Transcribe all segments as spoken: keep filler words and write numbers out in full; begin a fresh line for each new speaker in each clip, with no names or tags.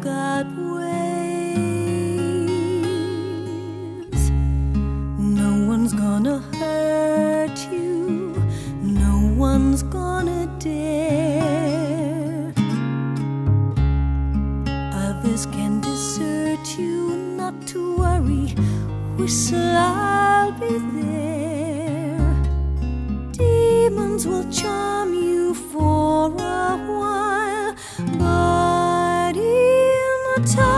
got ways. No one's gonna hurt you, no one's gonna dare. Others can desert you, not to worry, whistle, I'll be there. Demons will charm you for a while, but in the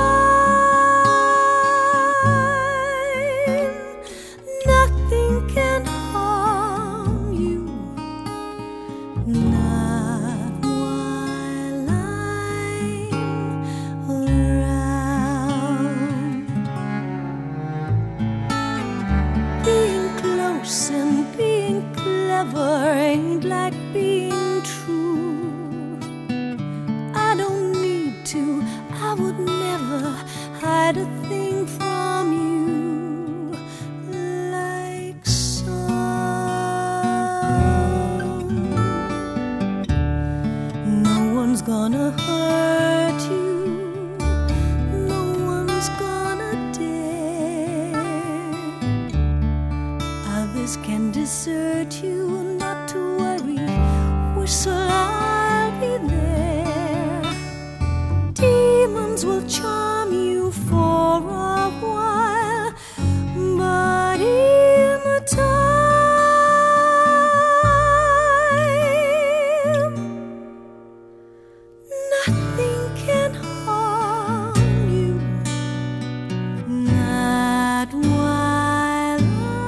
time, nothing can harm you, not while I'm around. Being close and being clever ain't like being true. I don't need to, I would never hide a thing from you like some. No one's gonna hurt you, no one's gonna dare. Others can desert you, not to worry, whistle, I'll be there. Demons will charm you for a while, but in the time, nothing can harm you, not while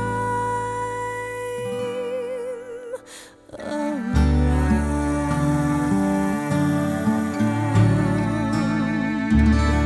I'm around.